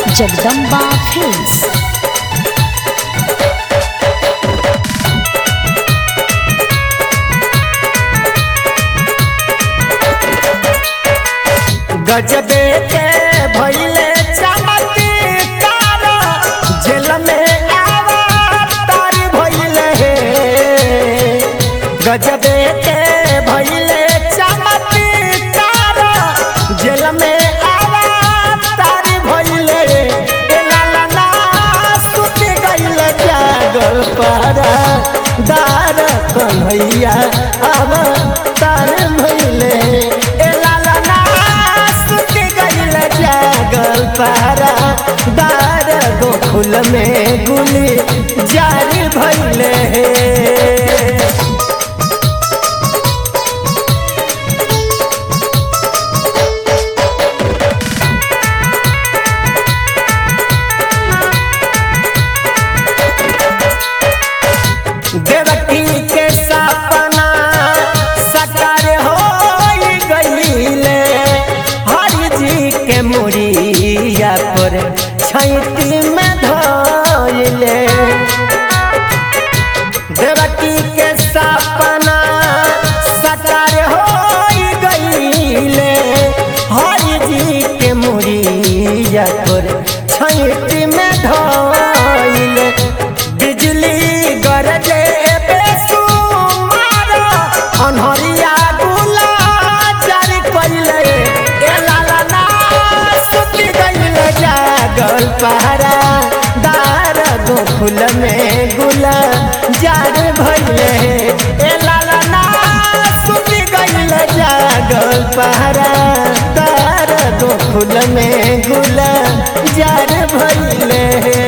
Jagdamba films. गजबे के भइले चमत्कार जेल में अवतार भइले हे। गजबे के भइले चमत्कार जेल में अवतार भइले। ए लाला ना सुत गइल जागल पारा दार कन्हैया अवतार भइले। पारा दार गोकुल में गुली जारी भइले हे। देवकी के सपना साकार हो गइले। हरि जी के मुड़िया पर छैती में धइले। देवकी के सपना साकार हो गइले। हरि जी के मुड़िया पर छैती में धइले। बिजली गरजे बेसुमार अनहरिया गुला जारी कइले। ए लाला ना सुत गइल जागल पारा दार गोकुल में गुला जार भइले। ए लाला ना सुत गइल जागल पारा दार गोकुल में गुला जार भइले।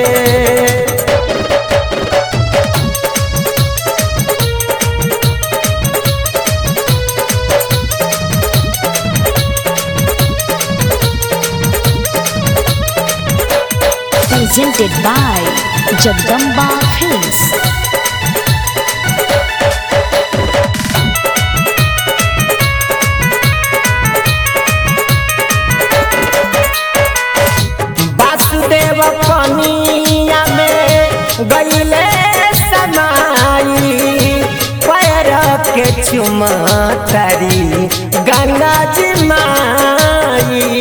Presented by Jagdamba Films। Vasudev पनिया में गइले समाई। पैर के चुमतारी गंगा जी माई।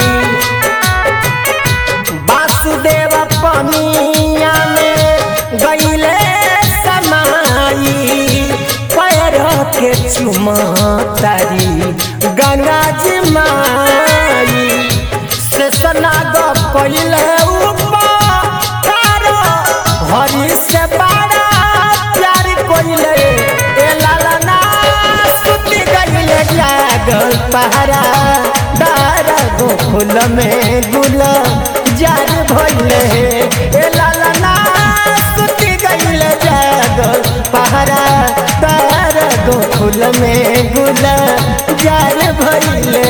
वासुदेव पनिया में गइले समाई। पैर के चुमतारी गंगा जी माई। शेषनाग कइले उपकार हरि से बड़ा प्यार कइले। ए लाला ना सुत गइले जागल पहरा दार गोकुल में गुला जार भइले। ए लाला ना सुत गइले जागल पहरा दार गोकुल में गुला जार भइले।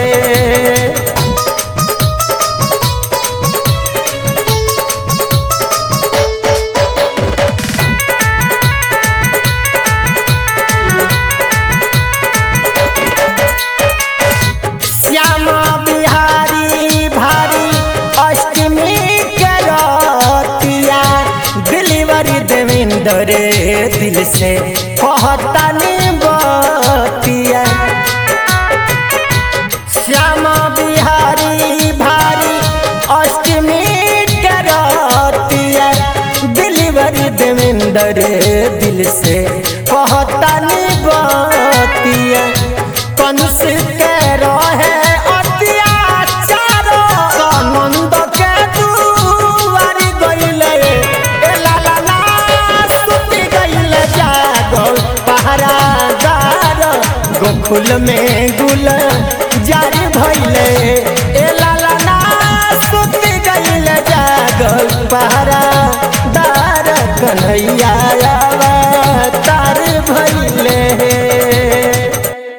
श्यामा बिहारी भारी अष्टमी के रतिया। डिलीवरी देवेंद्र दिल से कहतानी बतिया। श्यामा बिहारी भारी अष्टमी के रतिया। डिलीवरी देवेंद्र दिल से